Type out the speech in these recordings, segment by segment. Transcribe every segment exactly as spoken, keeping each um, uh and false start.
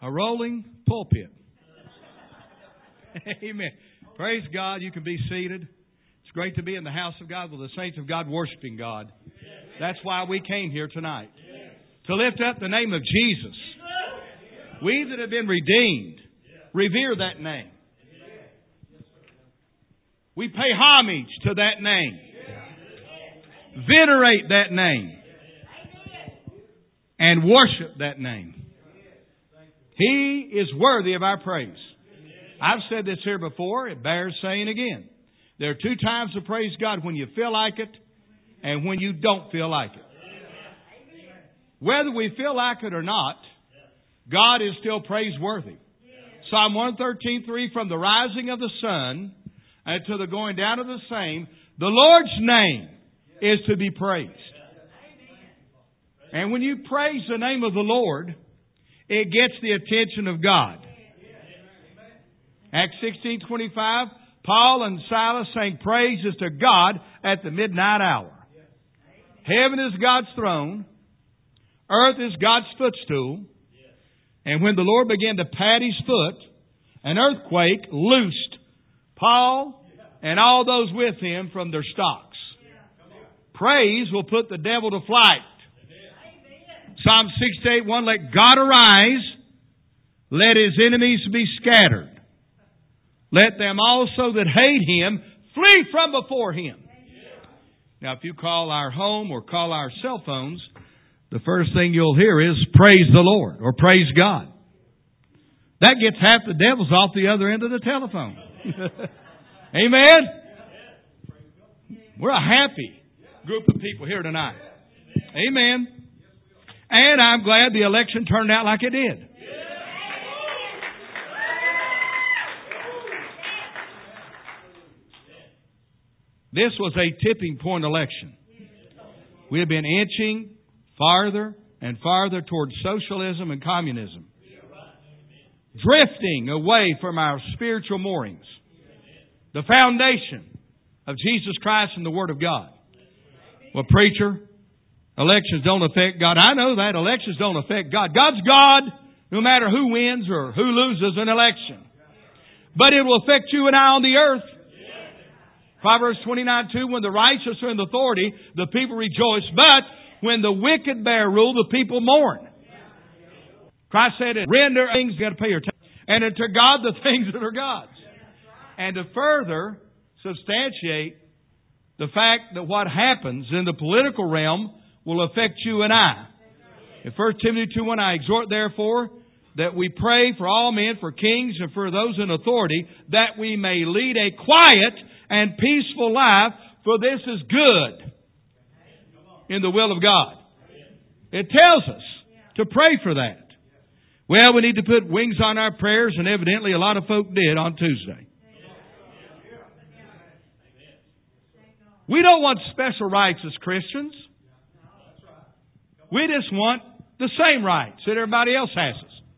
A rolling pulpit. Amen. Praise God. You can be seated. It's great to be in the house of God with the saints of God worshiping God. That's why we came here tonight. To lift up the name of Jesus. We that have been redeemed, revere that name. We pay homage to that name. Venerate that name. And worship that name. He is worthy of our praise. I've said this here before. It bears saying again. There are two times to praise God: when you feel like it and when you don't feel like it. Whether we feel like it or not, God is still praiseworthy. Psalm one thirteen three, from the rising of the sun until the going down of the same, the Lord's name is to be praised. And when you praise the name of the Lord, it gets the attention of God. Acts sixteen twenty-five, Paul and Silas sang praises to God at the midnight hour. Heaven is God's throne. Earth is God's footstool. And when the Lord began to pat His foot, an earthquake loosed Paul and all those with him from their stocks. Praise will put the devil to flight. Psalm sixty-eight one, let God arise, let His enemies be scattered. Let them also that hate Him flee from before Him. Now, if you call our home or call our cell phones, the first thing you'll hear is praise the Lord or praise God. That gets half the devils off the other end of the telephone. Amen? We're a happy group of people here tonight. Amen. And I'm glad the election turned out like it did. This was a tipping point election. We have been inching farther and farther towards socialism and communism. Drifting away from our spiritual moorings. The foundation of Jesus Christ and the Word of God. Well, preacher, elections don't affect God. I know that. Elections don't affect God. God's God no matter who wins or who loses an election. But it will affect you and I on the earth. Proverbs twenty-nine two, when the righteous are in authority, the people rejoice. But when the wicked bear rule, the people mourn. Christ said, render things, you got to pay your tax. And unto God the things that are God's. And to further substantiate the fact that what happens in the political realm will affect you and I. In First Timothy two one, I exhort therefore that we pray for all men, for kings, and for those in authority, that we may lead a quiet and peaceful life, for this is good in the will of God. It tells us to pray for that. Well, we need to put wings on our prayers, and evidently a lot of folk did on Tuesday. We don't want special rights as Christians. We just want the same rights that everybody else has.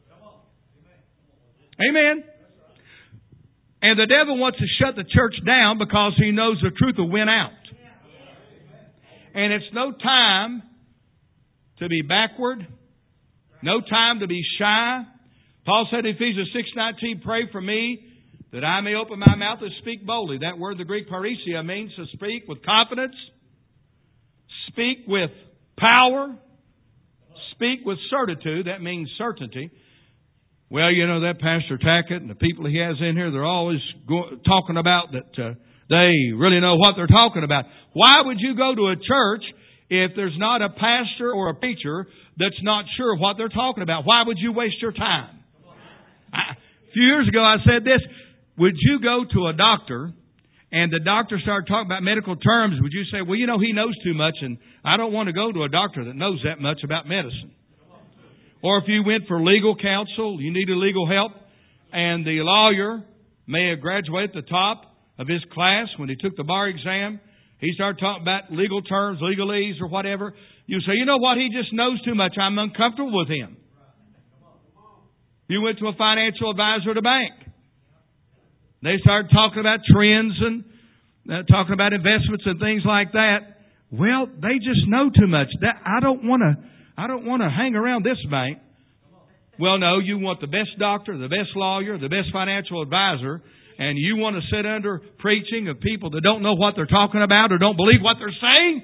Amen. And the devil wants to shut the church down because he knows the truth will win out. And it's no time to be backward. No time to be shy. Paul said in Ephesians six nineteen, pray for me that I may open my mouth and speak boldly. That word, the Greek parisia, means to speak with confidence, speak with power, speak with certitude. That means certainty. Well, you know, that Pastor Tackett and the people he has in here, they're always go- talking about that uh, they really know what they're talking about. Why would you go to a church if there's not a pastor or a preacher that's not sure what they're talking about? Why would you waste your time? I, a few years ago I said this, would you go to a doctor and the doctor started talking about medical terms? Would you say, well, you know, he knows too much and I don't want to go to a doctor that knows that much about medicine? Or if you went for legal counsel, you needed legal help, and the lawyer may have graduated at the top of his class when he took the bar exam. He started talking about legal terms, legalese, or whatever. You say, you know what, he just knows too much. I'm uncomfortable with him. You went to a financial advisor at a bank. They started talking about trends and uh, talking about investments and things like that. Well, they just know too much. That I don't want to. I don't want to hang around this bank. Well, no, you want the best doctor, the best lawyer, the best financial advisor, and you want to sit under preaching of people that don't know what they're talking about or don't believe what they're saying?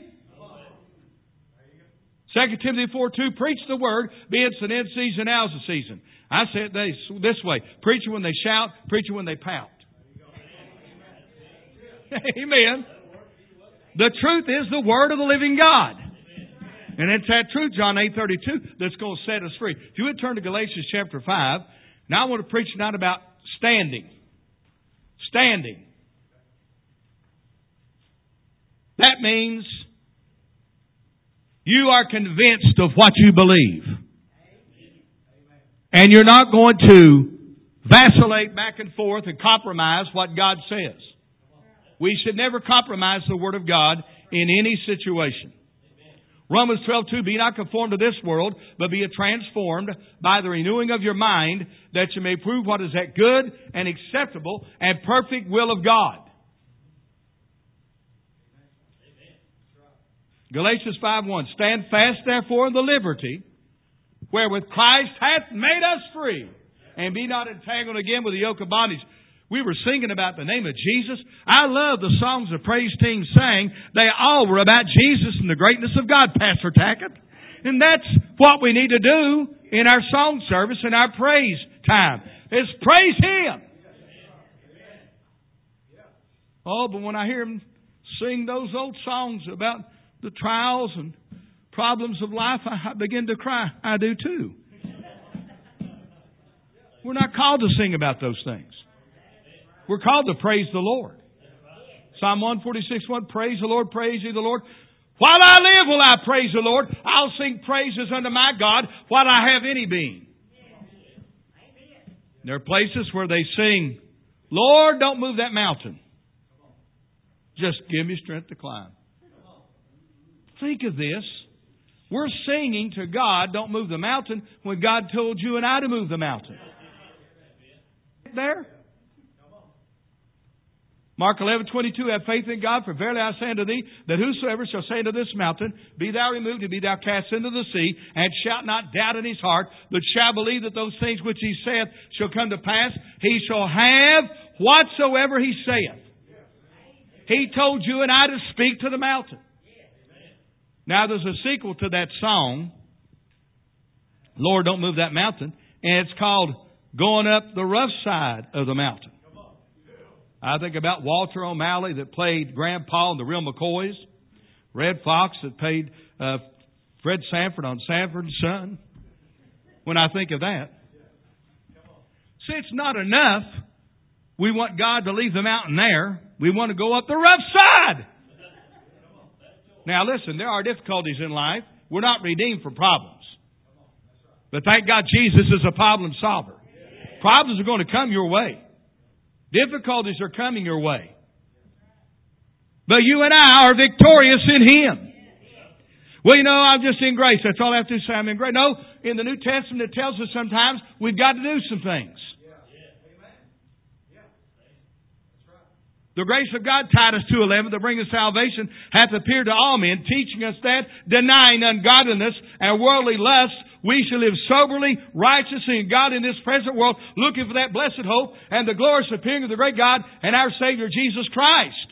Second Timothy four two, preach the word, be it an in season, out of season. I say it this way, preach it when they shout, preach it when they pout. Amen. The truth is the word of the living God. And it's that truth, John eight thirty-two, that's going to set us free. If you would turn to Galatians chapter five, now I want to preach tonight about standing. Standing. That means you are convinced of what you believe. And you're not going to vacillate back and forth and compromise what God says. We should never compromise the Word of God in any situation. Romans twelve two, be not conformed to this world, but be transformed by the renewing of your mind, that you may prove what is that good and acceptable and perfect will of God. Galatians five one, stand fast therefore in the liberty wherewith Christ hath made us free, and be not entangled again with the yoke of bondage. We were singing about the name of Jesus. I love the songs the praise team sang. They all were about Jesus and the greatness of God, Pastor Tackett. And that's what we need to do in our song service and our praise time, is praise Him. Oh, but when I hear them sing those old songs about the trials and problems of life, I begin to cry. I do too. We're not called to sing about those things. We're called to praise the Lord. Psalm one forty-six one, praise the Lord, praise ye the Lord. While I live will I praise the Lord. I'll sing praises unto my God while I have any being. There are places where they sing, Lord, don't move that mountain. Just give me strength to climb. Think of this. We're singing to God, don't move the mountain, when God told you and I to move the mountain. There? Mark eleven twenty-two, have faith in God, for verily I say unto thee, that whosoever shall say unto this mountain, be thou removed and be thou cast into the sea, and shalt not doubt in his heart, but shall believe that those things which he saith shall come to pass, he shall have whatsoever he saith. He told you and I to speak to the mountain. Now there's a sequel to that song, Lord, don't move that mountain, and it's called Going Up the Rough Side of the Mountain. I think about Walter O'Malley that played Grandpa and the Real McCoys. Red Fox that played uh, Fred Sanford on Sanford and Son. When I think of that. See, it's not enough. We want God to leave the mountain there. We want to go up the rough side. Now listen, there are difficulties in life. We're not redeemed from problems. But thank God Jesus is a problem solver. Problems are going to come your way. Difficulties are coming your way. But you and I are victorious in Him. Well, you know, I'm just in grace. That's all I have to say. I'm in grace. No, in the New Testament it tells us sometimes we've got to do some things. The grace of God, Titus two eleven, to bring us salvation, hath appeared to all men, teaching us that, denying ungodliness and worldly lust, we shall live soberly, righteously, and God in this present world, looking for that blessed hope and the glorious appearing of the great God and our Savior Jesus Christ.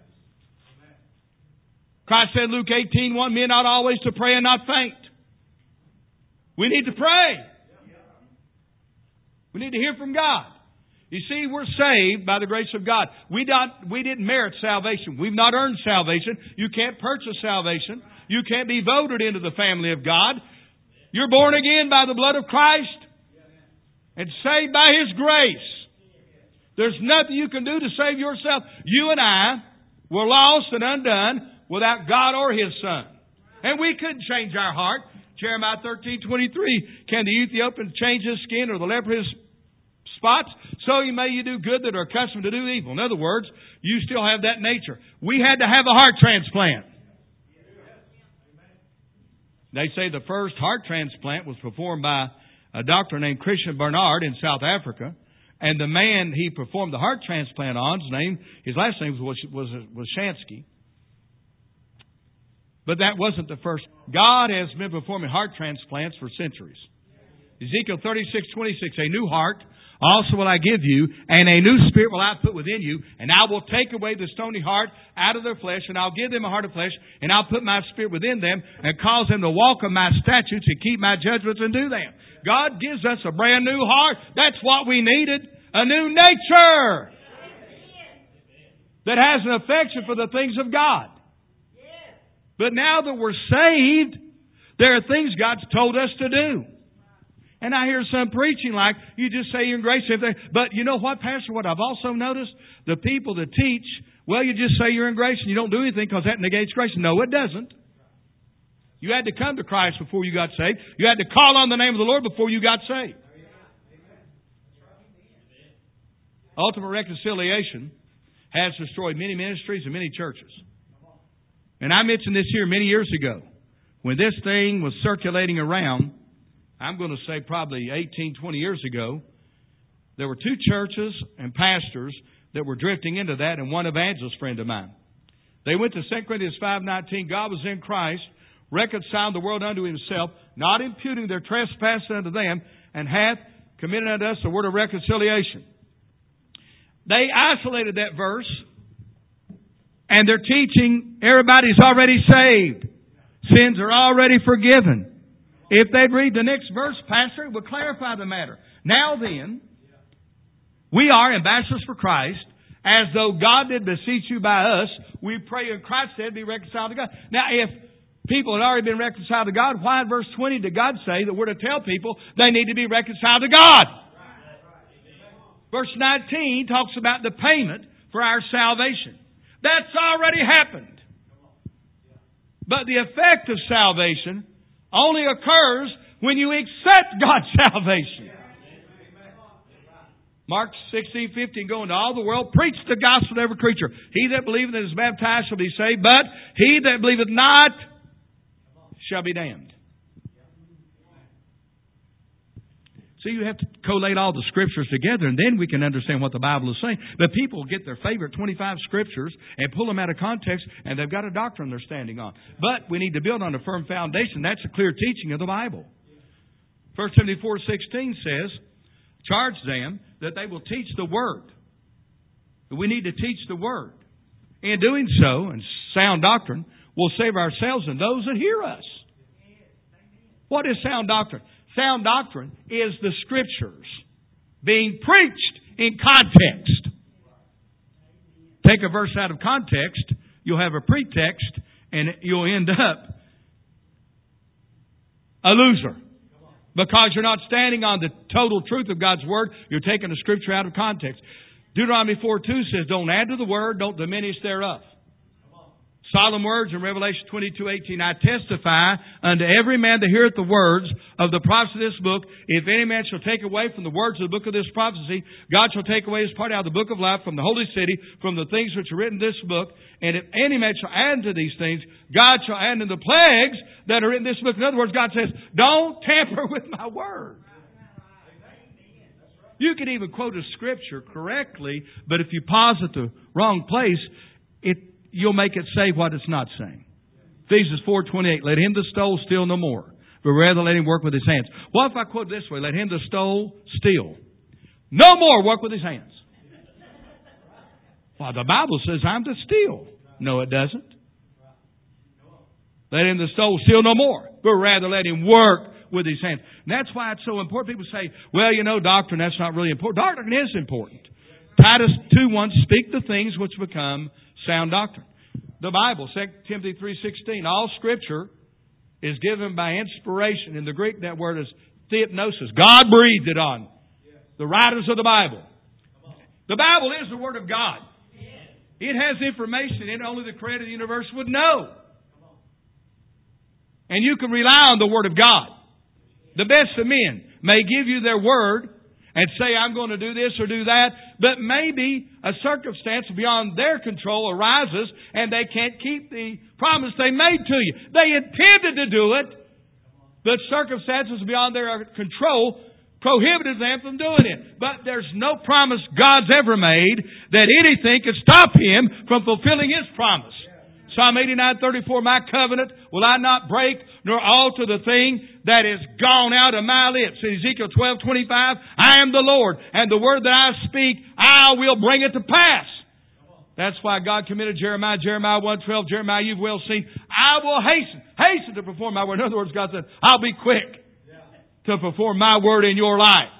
Christ said in Luke eighteen one, men ought always to pray and not faint. We need to pray. We need to hear from God. You see, we're saved by the grace of God. We not, we didn't merit salvation. We've not earned salvation. You can't purchase salvation. You can't be voted into the family of God. You're born again by the blood of Christ and saved by His grace. There's nothing you can do to save yourself. You and I were lost and undone without God or His Son. And we couldn't change our heart. Jeremiah thirteen twenty-three, can the Ethiopian change his skin or the leper his spots? So you may you do good that are accustomed to do evil. In other words, you still have that nature. We had to have a heart transplant. They say the first heart transplant was performed by a doctor named Christian Barnard in South Africa. And the man he performed the heart transplant on, his name, his last name was, was, was Shansky. But that wasn't the first. God has been performing heart transplants for centuries. Ezekiel thirty-six twenty-six, a new heart also will I give you, and a new spirit will I put within you, and I will take away the stony heart out of their flesh, and I'll give them a heart of flesh, and I'll put my spirit within them, and cause them to walk in my statutes and keep my judgments and do them. God gives us a brand new heart. That's what we needed. A new nature that has an affection for the things of God. But now that we're saved, there are things God's told us to do. And I hear some preaching like, you just say you're in grace. But you know what, Pastor? What I've also noticed? The people that teach, well, you just say you're in grace and you don't do anything because that negates grace. No, it doesn't. You had to come to Christ before you got saved. You had to call on the name of the Lord before you got saved. Ultimate reconciliation has destroyed many ministries and many churches. And I mentioned this here many years ago. When this thing was circulating around, I'm going to say probably eighteen, twenty years ago, there were two churches and pastors that were drifting into that, and one evangelist friend of mine. They went to Second Corinthians five nineteen, God was in Christ, reconciled the world unto himself, not imputing their trespasses unto them, and hath committed unto us the word of reconciliation. They isolated that verse, and they're teaching everybody's already saved. Sins are already forgiven. If they'd read the next verse, Pastor, it would clarify the matter. Now then, we are ambassadors for Christ, as though God did beseech you by us. We pray in Christ's stead be reconciled to God. Now, if people had already been reconciled to God, why in verse twenty did God say that we're to tell people they need to be reconciled to God? Verse nineteen talks about the payment for our salvation. That's already happened. But the effect of salvation only occurs when you accept God's salvation. Mark sixteen fifteen, go into all the world, preach the gospel to every creature. He that believeth and is baptized shall be saved, but he that believeth not shall be damned. So you have to collate all the scriptures together, and then we can understand what the Bible is saying. But people get their favorite twenty-five scriptures and pull them out of context, and they've got a doctrine they're standing on. But we need to build on a firm foundation. That's a clear teaching of the Bible. First Timothy four sixteen says, charge them that they will teach the Word. We need to teach the Word. In doing so, and sound doctrine, we'll save ourselves and those that hear us. What is sound doctrine? Sound doctrine is the Scriptures being preached in context. Take a verse out of context, you'll have a pretext, and you'll end up a loser. Because you're not standing on the total truth of God's Word, you're taking the Scripture out of context. Deuteronomy four two says, don't add to the Word, don't diminish thereof. Solemn words in Revelation twenty-two eighteen, I testify unto every man that heareth the words of the prophecy of this book, if any man shall take away from the words of the book of this prophecy, God shall take away his part out of the book of life from the holy city, from the things which are written in this book. And if any man shall add to these things, God shall add to the plagues that are in this book. In other words, God says, don't tamper with my word. You can even quote a scripture correctly, but if you pause at the wrong place, it you'll make it say what it's not saying. Ephesians four twenty-eight, let him that stole steal no more, but rather let him work with his hands. What if I quote this way? Let him that stole steal no more, work with his hands. Well, the Bible says I'm to steal. No, it doesn't. Let him that stole steal no more, but rather let him work with his hands. And that's why it's so important. People say, well, you know, doctrine, that's not really important. Doctrine is important. Titus two one, speak the things which become sound doctrine. The Bible, Second Timothy three sixteen, all Scripture is given by inspiration. In the Greek, that word is theopnosis. God breathed it on the writers of the Bible. The Bible is the Word of God. It has information in it only the Creator of the universe would know. And you can rely on the Word of God. The best of men may give you their word and say, I'm going to do this or do that, but maybe a circumstance beyond their control arises and they can't keep the promise they made to you. They intended to do it, but circumstances beyond their control prohibited them from doing it. But there's no promise God's ever made that anything could stop Him from fulfilling His promise. Psalm eighty-nine thirty-four, my covenant will I not break, nor alter the thing that is gone out of my lips. In Ezekiel twelve twenty-five, I am the Lord, and the word that I speak, I will bring it to pass. That's why God committed Jeremiah, Jeremiah one twelve, Jeremiah, you've well seen, I will hasten, hasten to perform my word. In other words, God said, I'll be quick to perform my word in your life.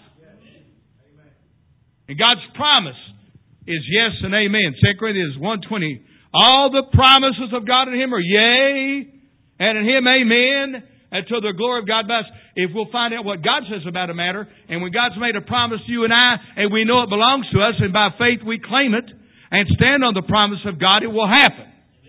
And God's promise is yes and amen. Second Corinthians one twenty, all the promises of God in Him are yea, and in Him amen, and to the glory of God bless. If we'll find out what God says about a matter, and when God's made a promise to you and I, and we know it belongs to us, and by faith we claim it, and stand on the promise of God, it will happen.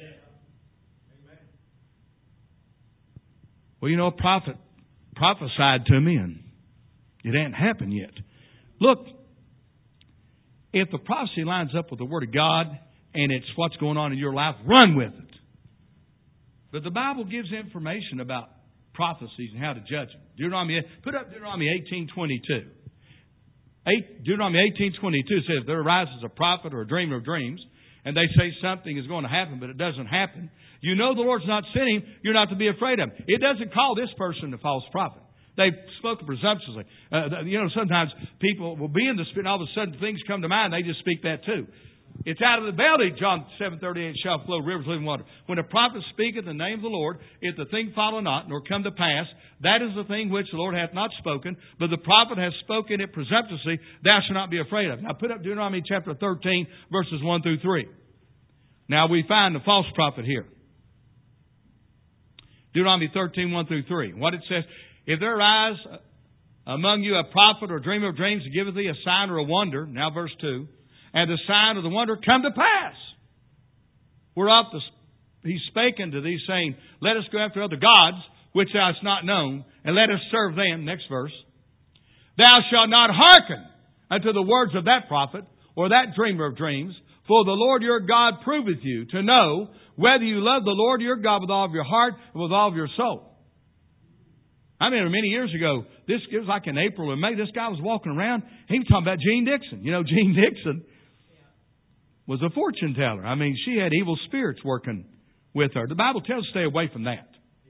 Well, you know, a prophet prophesied to me, and it hadn't happened yet. Look, if the prophecy lines up with the Word of God, and it's what's going on in your life, run with it. But the Bible gives information about prophecies and how to judge them. Deuteronomy, put up Deuteronomy eighteen twenty-two. Eight, Deuteronomy eighteen twenty-two says, if there arises a prophet or a dreamer of dreams, and they say something is going to happen, but it doesn't happen, you know the Lord's not sending him, you're not to be afraid of him. It doesn't call this person a false prophet. They've spoken presumptuously. Uh, you know, sometimes people will be in the Spirit, and all of a sudden things come to mind, they just speak that too. It's out of the belly, John seven thirty-eight, shall flow rivers of living water. When a prophet speaketh in the name of the Lord, if the thing follow not, nor come to pass, that is the thing which the Lord hath not spoken, but the prophet hath spoken it presumptuously, thou shalt not be afraid of. Now put up Deuteronomy chapter thirteen, verses one through three. Now we find the false prophet here. Deuteronomy thirteen, one through three. What it says, if there arise among you a prophet or dreamer of dreams, to giveth thee a sign or a wonder, now verse two, and the sign of the wonder come to pass. Whereof the, he spake unto thee, saying, let us go after other gods, which thou hast not known, and let us serve them. Next verse. Thou shalt not hearken unto the words of that prophet, or that dreamer of dreams, for the Lord your God proveth you to know whether you love the Lord your God with all of your heart and with all of your soul. I remember many years ago, this it was like in April or May, this guy was walking around, he was talking about Jean Dixon. You know, Jean Dixon was a fortune teller. I mean, she had evil spirits working with her. The Bible tells us stay away from that.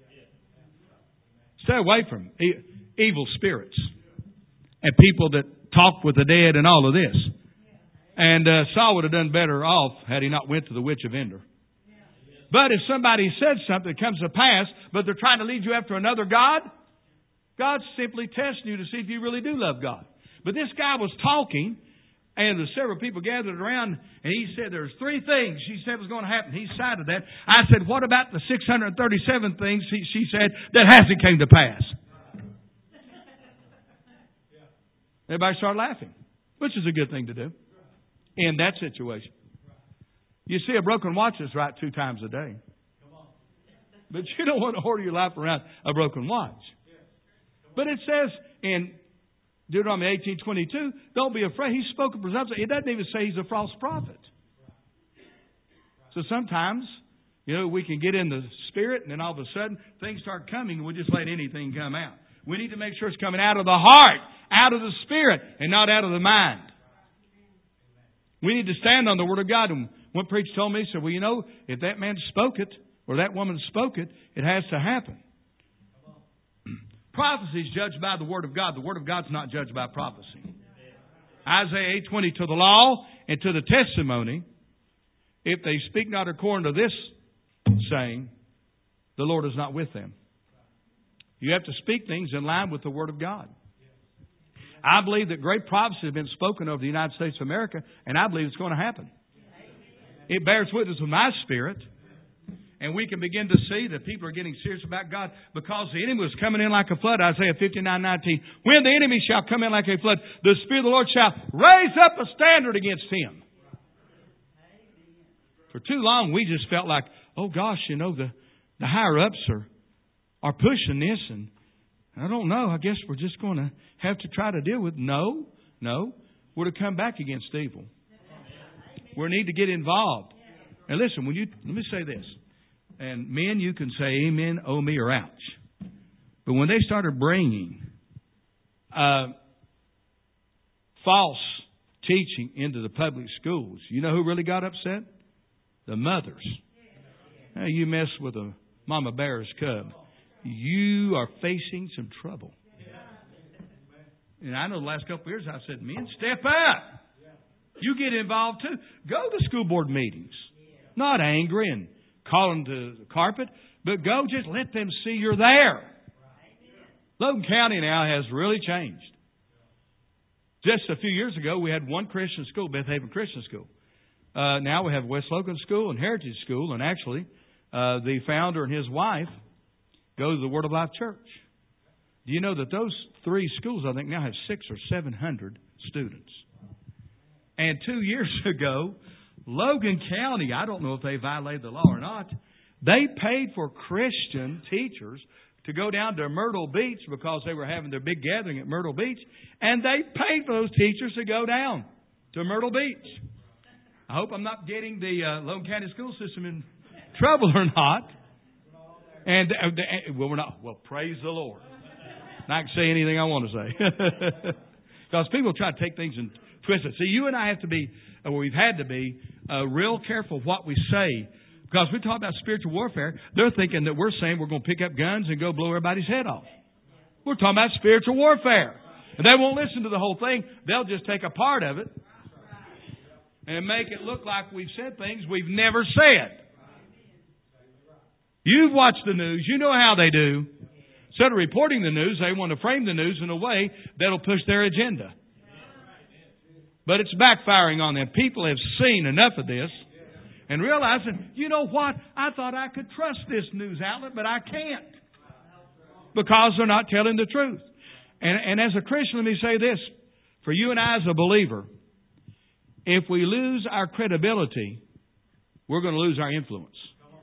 Stay away from e- evil spirits and people that talk with the dead and all of this. And uh, Saul would have done better off had he not went to the witch of Endor. But if somebody said something that comes to pass, but they're trying to lead you after another god, God's simply testing you to see if you really do love God. But this guy was talking, and the several people gathered around, and he said there's three things she said was going to happen. He cited that. I said, what about the six hundred thirty-seven things she, she said that hasn't came to pass? Everybody started laughing, which is a good thing to do in that situation. You see, a broken watch is right two times a day. But you don't want to order your life around a broken watch. But it says in Deuteronomy eighteen twenty-two, don't be afraid. He spoke a presumption. It doesn't even say he's a false prophet. So sometimes, you know, we can get in the Spirit and then all of a sudden things start coming and we just let anything come out. We need to make sure it's coming out of the heart, out of the Spirit, and not out of the mind. We need to stand on the Word of God. And one preacher told me, he said, well, you know, if that man spoke it or that woman spoke it, it has to happen. Prophecy is judged by the Word of God. The Word of God's not judged by prophecy. Isaiah eight twenty, to the law and to the testimony, if they speak not according to this saying, the Lord is not with them. You have to speak things in line with the Word of God. I believe that great prophecy has been spoken over the United States of America, and I believe it's going to happen. It bears witness with my spirit. And we can begin to see that people are getting serious about God because the enemy was coming in like a flood. Isaiah fifty-nine nineteen. When the enemy shall come in like a flood, the Spirit of the Lord shall raise up a standard against him. For too long, we just felt like, oh gosh, you know, the, the higher-ups are, are pushing this. And I don't know. I guess we're just going to have to try to deal with it. No, no. We're to come back against evil. We need to get involved. And listen, when you let me say this. And men, you can say amen, oh me, or ouch. But when they started bringing uh, false teaching into the public schools, you know who really got upset? The mothers. Now, you mess with a mama bear's cub. you are facing some trouble. And I know the last couple of years I've said, men, step up. You get involved too. Go to school board meetings. Not angry and calling to the carpet, but go just let them see you're there. Logan County now has really changed. Just a few years ago, we had one Christian school, Beth Haven Christian School. Uh, now we have West Logan School and Heritage School, and actually, uh, the founder and his wife go to the Word of Life Church. Do you know that those three schools, I think, now have six or seven hundred students? And two years ago, Logan County, I don't know if they violated the law or not, they paid for Christian teachers to go down to Myrtle Beach because they were having their big gathering at Myrtle Beach, and they paid for those teachers to go down to Myrtle Beach. I hope I'm not getting the uh, Logan County school system in trouble or not. And uh, well, we're not. Well, praise the Lord. And I can say anything I want to say because people try to take things and twist it. See, you and I have to be, or we've had to be, uh, real careful what we say. Because we talk about spiritual warfare, they're thinking that we're saying we're going to pick up guns and go blow everybody's head off. We're talking about spiritual warfare. And they won't listen to the whole thing. They'll just take a part of it and make it look like we've said things we've never said. You've watched the news. You know how they do. Instead of reporting the news, they want to frame the news in a way that'll push their agenda. But it's backfiring on them. People have seen enough of this. And realizing, you know what? I thought I could trust this news outlet, but I can't. Because they're not telling the truth. And, and as a Christian, let me say this. For you and I as a believer, if we lose our credibility, we're going to lose our influence.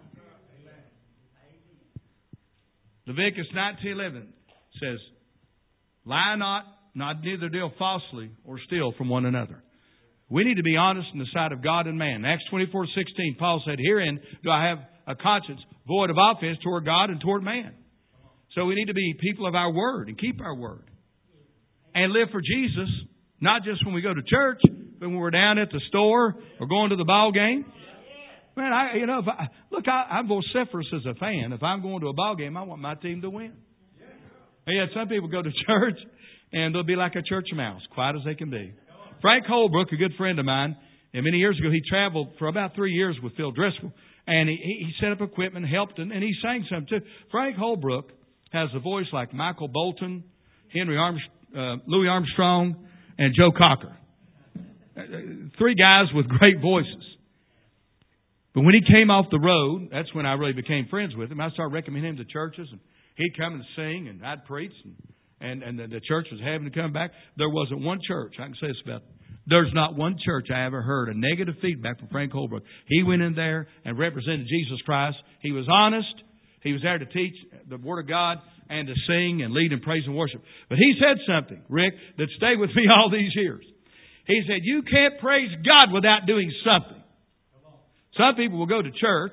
Leviticus nineteen eleven says, lie not, not neither deal falsely or steal from one another. We need to be honest in the sight of God and man. Acts twenty-four sixteen, Paul said, herein do I have a conscience void of offense toward God and toward man. So we need to be people of our word and keep our word. And live for Jesus, not just when we go to church, but when we're down at the store or going to the ball game. Man, I, you know, if I, look, I, I'm vociferous as a fan. If I'm going to a ball game, I want my team to win. And yet some people go to church and they'll be like a church mouse, quiet as they can be. Frank Holbrook, a good friend of mine, and many years ago he traveled for about three years with Phil Driscoll, and he, he set up equipment, helped, and, and he sang some too. Frank Holbrook has a voice like Michael Bolton, Henry Armstrong, uh, Louis Armstrong, and Joe Cocker. Uh, three guys with great voices. But when he came off the road, that's when I really became friends with him. I started recommending him to churches, and he'd come and sing, and I'd preach, and And, and the, the church was having to come back. There wasn't one church. I can say this about. There's not one church I ever heard a negative feedback from Frank Holbrook. He went in there and represented Jesus Christ. He was honest. He was there to teach the Word of God and to sing and lead in praise and worship. But he said something, Rick, that stayed with me all these years. He said, you can't praise God without doing something. Some people will go to church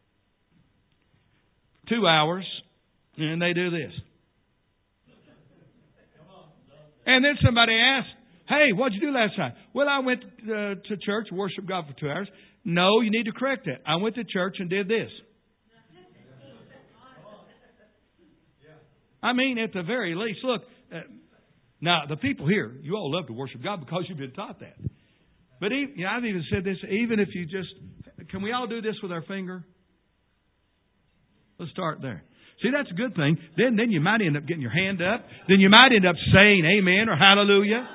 two hours and they do this. And then somebody asked, hey, what'd you do last night? Well, I went uh, to church, worshiped God for two hours. No, you need to correct that. I went to church and did this. I mean, at the very least, look, uh, now the people here, you all love to worship God because you've been taught that. But even, you know, I've even said this, even if you just, can we all do this with our finger? Let's start there. See, that's a good thing. Then, then you might end up getting your hand up. Then you might end up saying amen or hallelujah.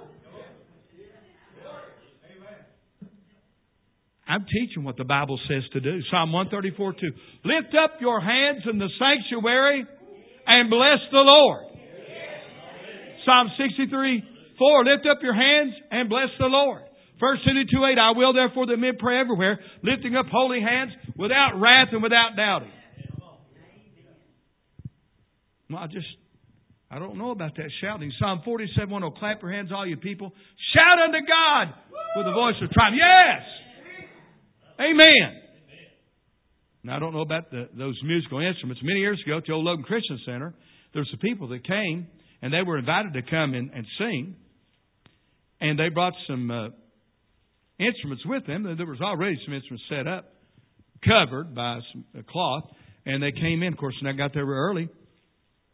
I'm teaching what the Bible says to do. Psalm one thirty-four two. Lift up your hands in the sanctuary and bless the Lord. Psalm sixty-three four. Lift up your hands and bless the Lord. First Timothy two eight. I will therefore that men pray everywhere, lifting up holy hands without wrath and without doubting. Well, I just, I don't know about that shouting. Psalm forty-seven one. Oh, clap your hands, all you people. Shout unto God with a voice of triumph. Yes! Amen. Now, I don't know about the, those musical instruments. Many years ago at the old Logan Christian Center, there were some people that came, and they were invited to come and, and sing. And they brought some uh, instruments with them. There was already some instruments set up, covered by some a cloth. And they came in, of course, and I got there early.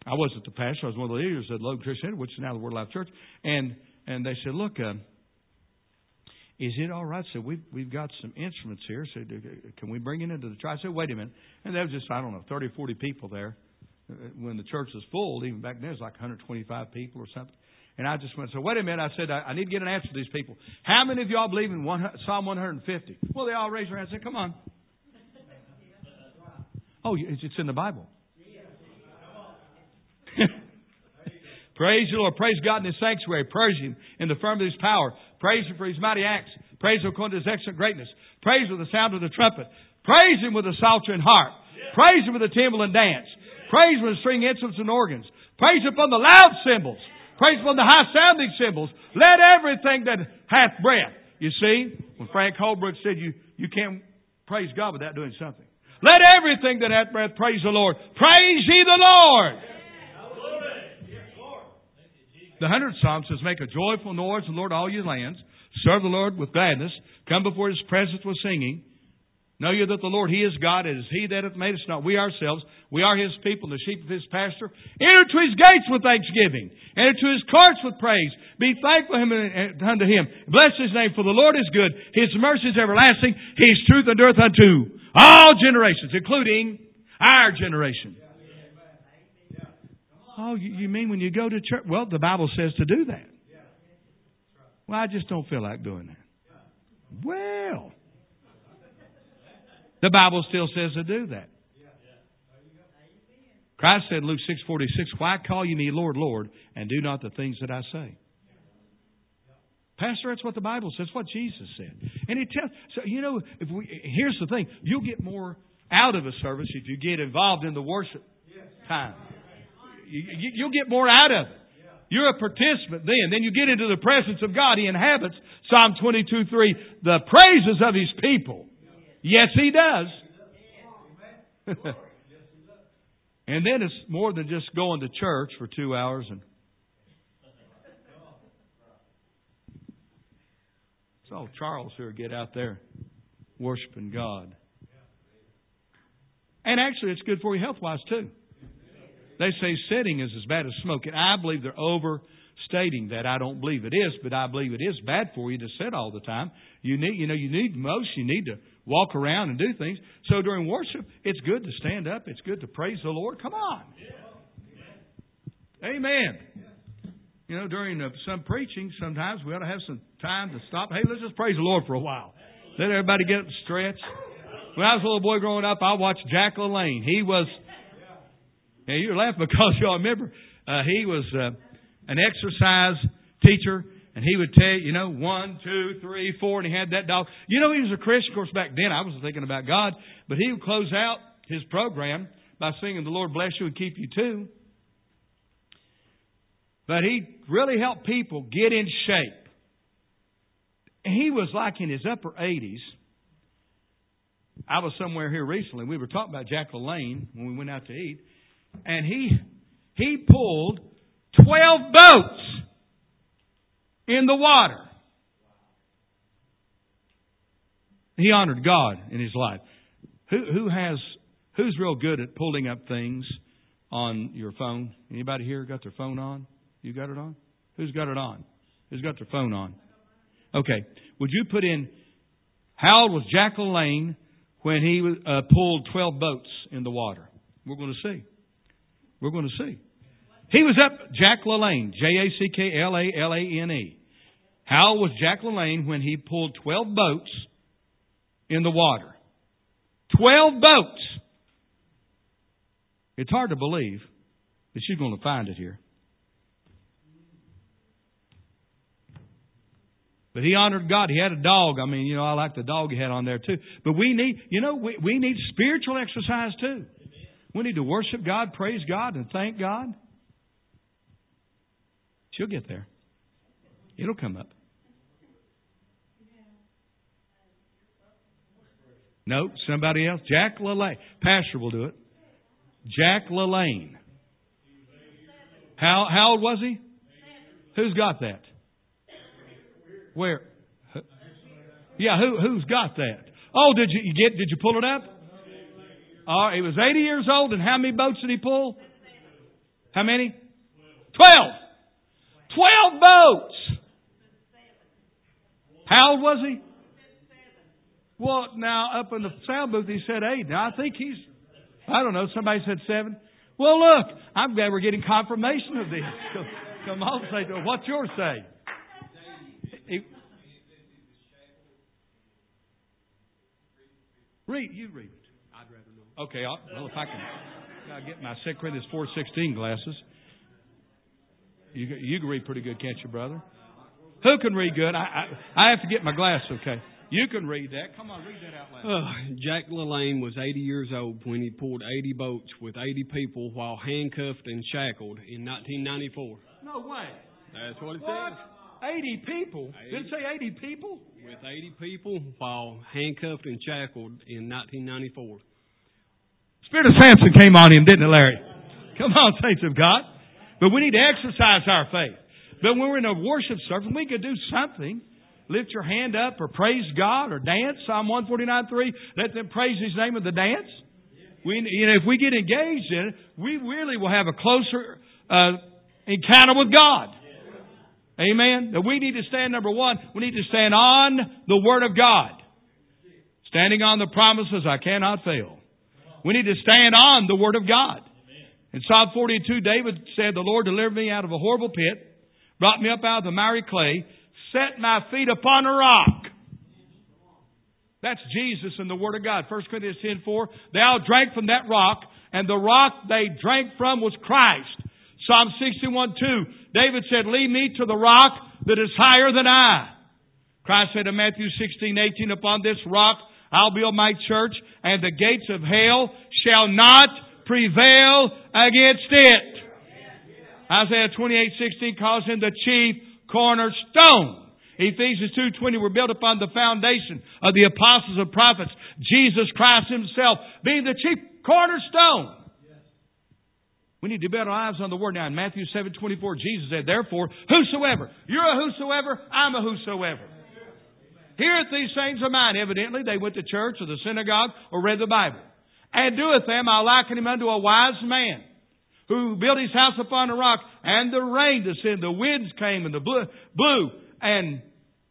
I wasn't the pastor. I was one of the leaders at Logan Christian Center, which is now the Word of Life Church. And and they said, look, uh, is it all right? So we've, we've got some instruments here. So can we bring it into the church? I said, wait a minute. And there was just, I don't know, thirty or forty people there. When the church was full, even back then, it was like one hundred twenty-five people or something. And I just went, so wait a minute. I said, I, I need to get an answer to these people. How many of y'all believe in one, Psalm one hundred fifty? Well, they all raised their hands and said, come on. Oh, it's in the Bible. Praise the Lord. Praise God in His sanctuary. Praise Him in the firmament of His power. Praise Him for His mighty acts. Praise Him according to His excellent greatness. Praise Him with the sound of the trumpet. Praise Him with the psaltery and harp. Praise Him with the timbrel and dance. Praise Him with the string instruments and organs. Praise Him upon the loud cymbals. Praise Him upon the high sounding cymbals. Let everything that hath breath. You see, when Frank Holbrook said you, you can't praise God without doing something. Let everything that hath breath praise the Lord. Praise ye the Lord. The hundredth Psalm says, make a joyful noise to the Lord all ye lands. Serve the Lord with gladness. Come before His presence with singing. Know ye that the Lord, He is God. It is He that hath made us, not we ourselves. We are His people, the sheep of His pasture. Enter to His gates with thanksgiving. Enter to His courts with praise. Be thankful unto Him. Bless His name, for the Lord is good. His mercy is everlasting. His truth endureth unto all generations, including our generation. Oh, you mean when you go to church? Well, the Bible says to do that. Well, I just don't feel like doing that. Well, the Bible still says to do that. Christ said in Luke six forty-six, why call ye me Lord, Lord, and do not the things that I say? Pastor, that's what the Bible says. That's what Jesus said. And it tells, so, you know, if we, here's the thing. You'll get more out of a service if you get involved in the worship time. You, you, you'll get more out of it. You're a participant then. Then you get into the presence of God. He inhabits, Psalm twenty-two three, the praises of His people. Yes, He does. And then it's more than just going to church for two hours and saw Charles here get out there worshiping God. And actually it's good for you health-wise too. They say sitting is as bad as smoking. I believe they're overstating that. I don't believe it is, but I believe it is bad for you to sit all the time. You need, you know, you need most, you need to walk around and do things. So during worship, it's good to stand up. It's good to praise the Lord. Come on. Amen. You know, during uh, some preaching, sometimes we ought to have some time to stop. Hey, let's just praise the Lord for a while. Let everybody get up and stretch. When I was a little boy growing up, I watched Jack LaLanne. He was... Now, you're laughing because y'all remember uh, he was uh, an exercise teacher, and he would tell you, you know, one, two, three, four, and he had that dog. You know, he was a Christian. Of course, back then I was thinking about God, but he would close out his program by singing, "The Lord bless you and keep you too." But he really helped people get in shape. And he was like in his upper eighties. I was somewhere here recently. We were talking about Jack LaLanne when we went out to eat. And he he pulled twelve boats in the water. He honored God in his life. Who who has who's real good at pulling up things on your phone? Anybody here got their phone on? You got it on? Who's got it on? Who's got their phone on? Okay. Would you put in how old was Jack LaLanne when he uh, pulled twelve boats in the water? We're going to see. We're going to see. He was up, Jack LaLanne, J A C K L A L A N E. How was Jack LaLanne when he pulled twelve boats in the water? Twelve boats! It's hard to believe, but she's going to find it here. But he honored God. He had a dog. I mean, you know, I like the dog he had on there too. But we need, you know, we, we need spiritual exercise too. We need to worship God, praise God, and thank God. She'll get there. It'll come up. No, somebody else. Jack LaLanne. Pastor will do it. Jack LaLanne. How how old was he? Who's got that? Where? Yeah, who who's got that? Oh, did you, you get? Did you pull it up? Oh, he was eighty years old, and how many boats did he pull? How many? Twelve. Twelve boats. How old was he? Well, now, up in the sound booth, he said eight. Now, I think he's, I don't know, somebody said seven. Well, look, I'm glad we're getting confirmation of this. Come, come on, say, what's yours say? He, read, you read it. I'd rather know. Okay, I'll, well, if I can, I'll get my Second Corinthians four sixteen glasses. You, you can read pretty good, can't you, brother? Who can read good? I, I, I have to get my glass, okay. You can read that. Come on, read that out loud. Uh, Jack LaLanne was eighty years old when he pulled eighty boats with eighty people while handcuffed and shackled in nineteen ninety-four. No way. That's what it what? says. eighty people? eighty. Did it say eighty people? With eighty people while handcuffed and shackled in nineteen ninety-four. Spirit of Samson came on him, didn't it, Larry? Come on, saints of God. But we need to exercise our faith. But when we're in a worship service, we could do something. Lift your hand up or praise God or dance. Psalm one forty-nine three. Let them praise His name with the dance. We, you know, if we get engaged in it, we really will have a closer uh, encounter with God. Amen. But we need to stand, number one, we need to stand on the Word of God. Standing on the promises, I cannot fail. We need to stand on the Word of God. In Psalm forty-two, David said, the Lord delivered me out of a horrible pit, brought me up out of the miry clay, set my feet upon a rock. That's Jesus in the Word of God. First Corinthians ten four. They all drank from that rock, and the rock they drank from was Christ. Psalm sixty-one two. David said, lead me to the rock that is higher than I. Christ said in Matthew sixteen eighteen, upon this rock I'll build my church, and the gates of hell shall not prevail against it. Isaiah twenty-eight sixteen calls him the chief cornerstone. Ephesians two twenty, we're built upon the foundation of the apostles and prophets, Jesus Christ Himself being the chief cornerstone. We need to build our lives on the Word. Now in Matthew seven twenty-four, Jesus said, therefore, whosoever, you're a whosoever, I'm a whosoever. Heareth these things of mine. Evidently, they went to church or the synagogue or read the Bible. And doeth them, I liken him unto a wise man, who built his house upon a rock, and the rain descended, the winds came, and the blew, blew, and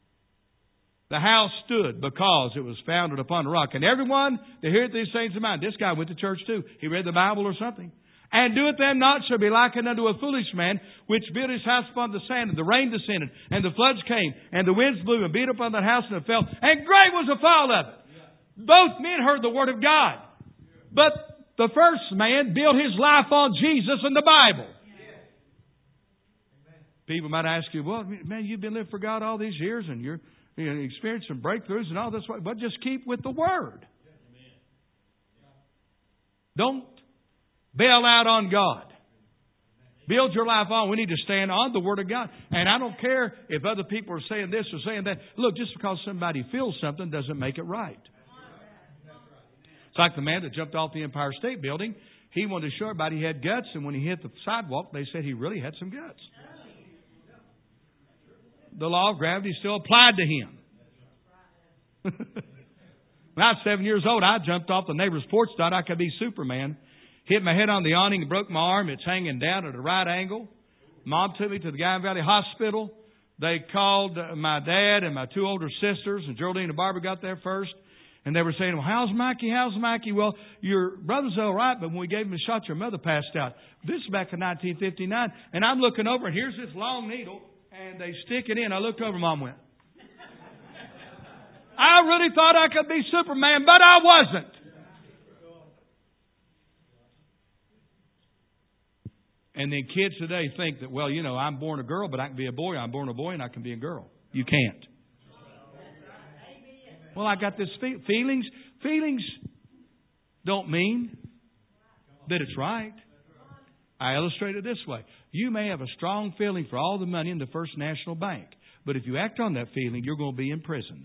the house stood, because it was founded upon a rock. And everyone that heareth these things of mine, this guy went to church too. He read the Bible or something. And doeth them not shall be likened unto a foolish man, which built his house upon the sand, and the rain descended, and the floods came, and the winds blew, and beat upon that house, and it fell, and great was the fall of it. Both men heard the Word of God. But the first man built his life on Jesus and the Bible. People might ask you, well, man, you've been living for God all these years, and you're you know, experiencing some breakthroughs and all this. But just keep with the Word. Don't bail out on God. Build your life on. We need to stand on the Word of God. And I don't care if other people are saying this or saying that. Look, just because somebody feels something doesn't make it right. It's like the man that jumped off the Empire State Building. He wanted to show everybody he had guts, and when he hit the sidewalk, they said he really had some guts. The law of gravity still applied to him. When I was seven years old, I jumped off the neighbor's porch, thought I could be Superman. Hit my head on the awning and broke my arm. It's hanging down at a right angle. Mom took me to the Guyan Valley Hospital. They called my dad and my two older sisters, and Geraldine and Barbara got there first. And they were saying, well, how's Mikey? How's Mikey? Well, your brother's all right, but when we gave him a shot, your mother passed out. This is back in nineteen fifty-nine. And I'm looking over, and here's this long needle, and they stick it in. I looked over, Mom went, I really thought I could be Superman, but I wasn't. And then kids today think that, well, you know, I'm born a girl, but I can be a boy. I'm born a boy, and I can be a girl. You can't. Well, I got this fe- feelings. Feelings don't mean that it's right. I illustrate it this way. You may have a strong feeling for all the money in the First National Bank, but if you act on that feeling, you're going to be imprisoned.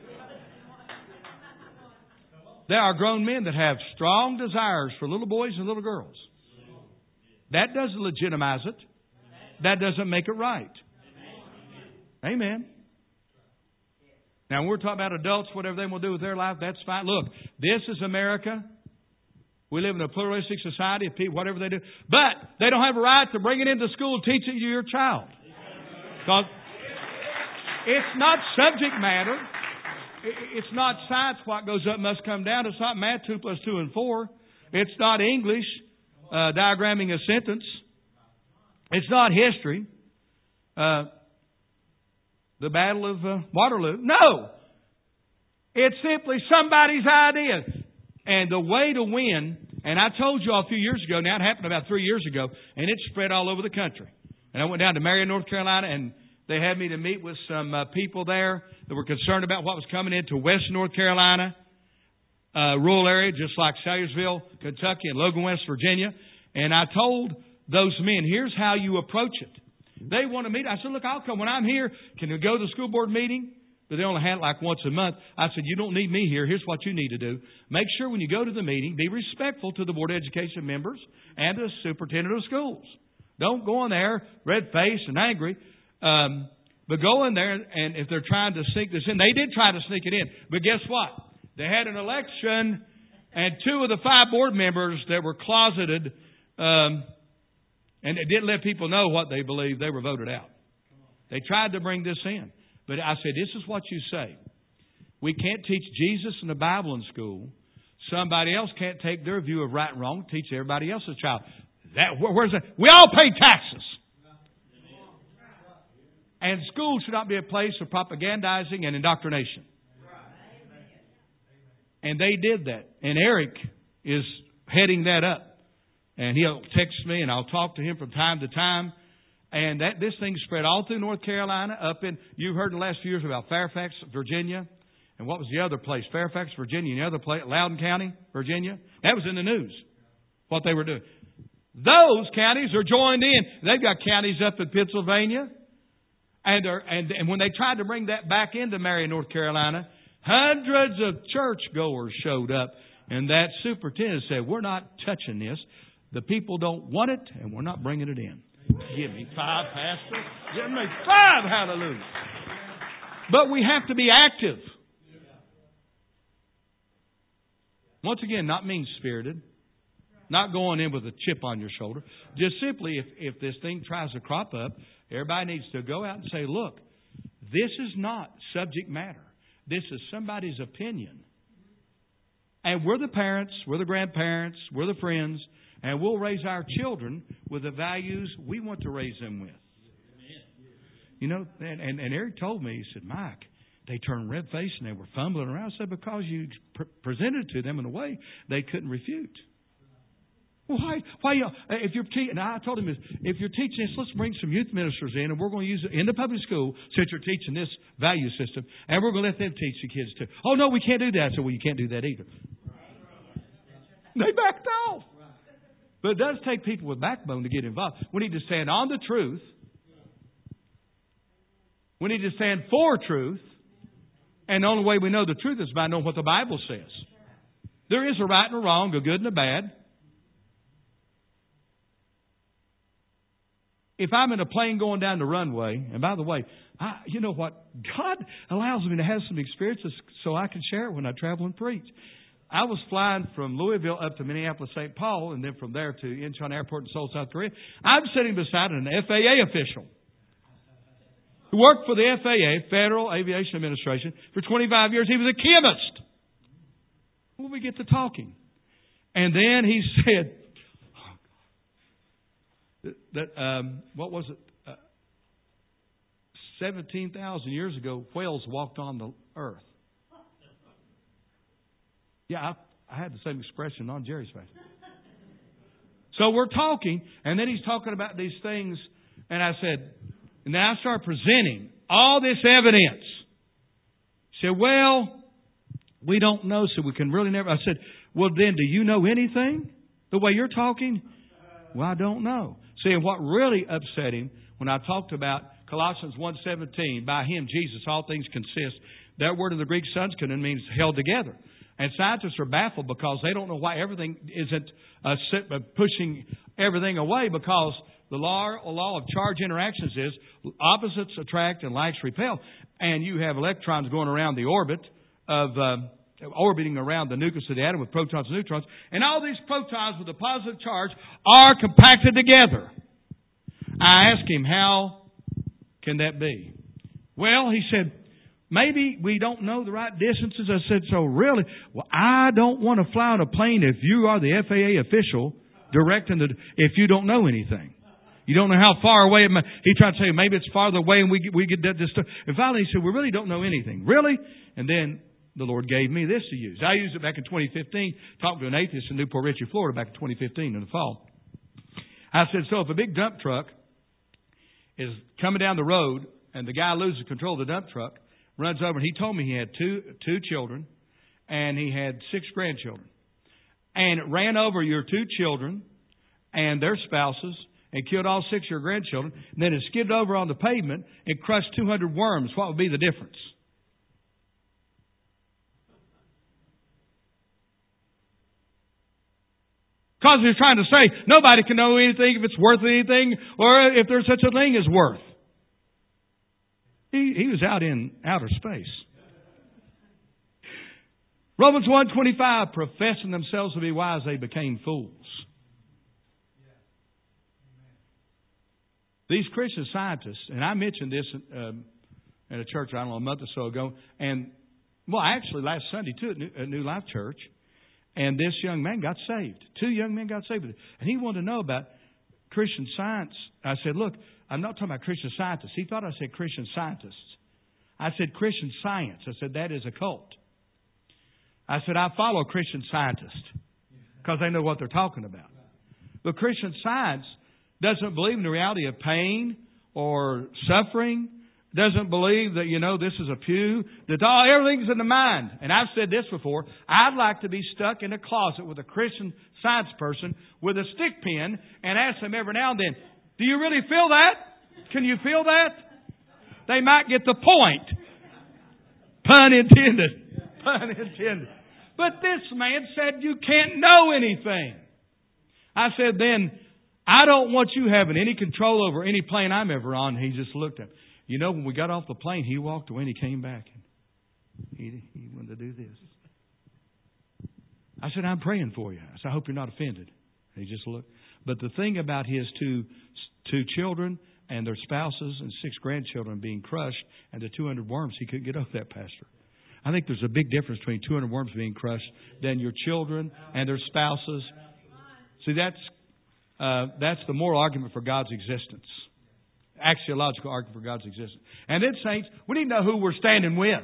There are grown men that have strong desires for little boys and little girls. That doesn't legitimize it. That doesn't make it right. Amen. Now, when we're talking about adults, whatever they will do with their life, that's fine. Look, this is America. We live in a pluralistic society of people, whatever they do. But they don't have a right to bring it into school and teach it to your child. Because it's not subject matter. It's not science, what goes up must come down. It's not math, two plus two and four. It's not English, uh, diagramming a sentence. It's not history. Uh, the Battle of uh, Waterloo. No! It's simply somebody's idea. And the way to win, and I told you all a few years ago, now it happened about three years ago, and it spread all over the country. And I went down to Marion, North Carolina, and they had me to meet with some uh, people there that were concerned about what was coming into West North Carolina, uh, rural area, just like Salyersville, Kentucky, and Logan, West Virginia. And I told those men, here's how you approach it. They want to meet. I said, look, I'll come. When I'm here, can you go to the school board meeting? But they only had it like once a month. I said, you don't need me here. Here's what you need to do. Make sure when you go to the meeting, be respectful to the Board of Education members and the superintendent of schools. Don't go in there red-faced and angry. Um, but go in there, and if they're trying to sneak this in, they did try to sneak it in. But guess what? They had an election, and two of the five board members that were closeted, um, and it didn't let people know what they believed, they were voted out. They tried to bring this in. But I said, this is what you say. We can't teach Jesus and the Bible in school. Somebody else can't take their view of right and wrong, teach everybody else's child. That, where's that? We all pay taxes. And school should not be a place of propagandizing and indoctrination. And they did that. And Eric is heading that up. And he'll text me and I'll talk to him from time to time. And that this thing spread all through North Carolina, up in, you've heard in the last few years about Fairfax, Virginia. And what was the other place? Fairfax, Virginia. And the other place, Loudoun County, Virginia. That was in the news, what they were doing. Those counties are joined in. They've got counties up in Pennsylvania. And, are, and, and when they tried to bring that back into Marion, North Carolina, hundreds of churchgoers showed up. And that superintendent said, we're not touching this. The people don't want it, and we're not bringing it in. Give me five, Pastor. Give me five, hallelujah. But we have to be active. Once again, not mean-spirited. Not going in with a chip on your shoulder. Just simply, if, if this thing tries to crop up, everybody needs to go out and say, look, this is not subject matter. This is somebody's opinion. And we're the parents, we're the grandparents, we're the friends, and we'll raise our children with the values we want to raise them with. You know, and, and, and Eric told me, he said, Mike, they turned red-faced and they were fumbling around. I said, because you pre- presented to them in a way they couldn't refute. Well, why? Why? You, if you're te- and I told him, if you're teaching this, let's bring some youth ministers in, and we're going to use it in the public school since you're teaching this value system, and we're going to let them teach the kids too. Oh no, we can't do that. I said, well, you can't do that either. They backed off. But it does take people with backbone to get involved. We need to stand on the truth. We need to stand for truth. And the only way we know the truth is by knowing what the Bible says. There is a right and a wrong, a good and a bad. If I'm in a plane going down the runway, and by the way, I, you know what? God allows me to have some experiences so I can share it when I travel and preach. I was flying from Louisville up to Minneapolis, Saint Paul, and then from there to Incheon Airport in Seoul, South Korea. I'm sitting beside an F A A official who worked for the F A A, Federal Aviation Administration, for twenty-five years. He was a chemist. Well, we get to talking. And then he said, that, um, what was it? Uh, seventeen thousand years ago, whales walked on the earth. Yeah, I, I had the same expression on Jerry's face. So we're talking, and then he's talking about these things, and I said, and then I started presenting all this evidence. He said, well, we don't know, so we can really never. I said, well, then, do you know anything? The way you're talking? Well, I don't know. See, and what really upset him when I talked about Colossians one seventeen, by Him, Jesus, all things consist. That word in the Greek, sunskinen, means held together. And scientists are baffled because they don't know why everything isn't uh, pushing everything away, because the law, law of charge interactions is opposites attract and likes repel. And you have electrons going around the orbit of uh, orbiting around the nucleus of the atom with protons and neutrons. And all these protons with a positive charge are compacted together. I asked him, how can that be? Well, he said, maybe we don't know the right distances. I said, so really? Well, I don't want to fly on a plane if you are the F A A official directing the, if you don't know anything. You don't know how far away it may, he tried to say, maybe it's farther away and we get, we get this stuff. And finally he said, we really don't know anything. Really? And then the Lord gave me this to use. I used it back in twenty fifteen, talking to an atheist in Newport Richey, Florida, back in twenty fifteen in the fall. I said, so if a big dump truck is coming down the road and the guy loses control of the dump truck, runs over, and he told me he had two two children and he had six grandchildren. And it ran over your two children and their spouses and killed all six of your grandchildren. And then it skidded over on the pavement and crushed two hundred worms. What would be the difference? Because he's trying to say nobody can know anything if it's worth anything or if there's such a thing as worth. He, he was out in outer space. Romans one twenty-five, professing themselves to be wise, they became fools. These Christian scientists, and I mentioned this um, at a church, I don't know, a month or so ago, and, well, actually last Sunday too at New, at New Life Church, and this young man got saved. Two young men got saved. And he wanted to know about Christian Science. I said, look, I'm not talking about Christian scientists. He thought I said Christian scientists. I said Christian Science. I said that is a cult. I said I follow Christian scientists because they know what they're talking about. But Christian Science doesn't believe in the reality of pain or suffering. Doesn't believe that, you know, this is a pew. That all everything's in the mind. And I've said this before. I'd like to be stuck in a closet with a Christian Science person with a stick pin and ask them every now and then, do you really feel that? Can you feel that? They might get the point. Pun intended. Pun intended. But this man said you can't know anything. I said then, I don't want you having any control over any plane I'm ever on. He just looked at me. You know, when we got off the plane, he walked away and he came back. And he, he wanted to do this. I said, I'm praying for you. I said, I hope you're not offended. And he just looked. But the thing about his two two children and their spouses and six grandchildren being crushed and the two hundred worms, he couldn't get over that, Pastor. I think there's a big difference between two hundred worms being crushed than your children and their spouses. See, that's uh, that's the moral argument for God's existence. Axiological argument for God's existence. And then, saints, we need to know who we're standing with.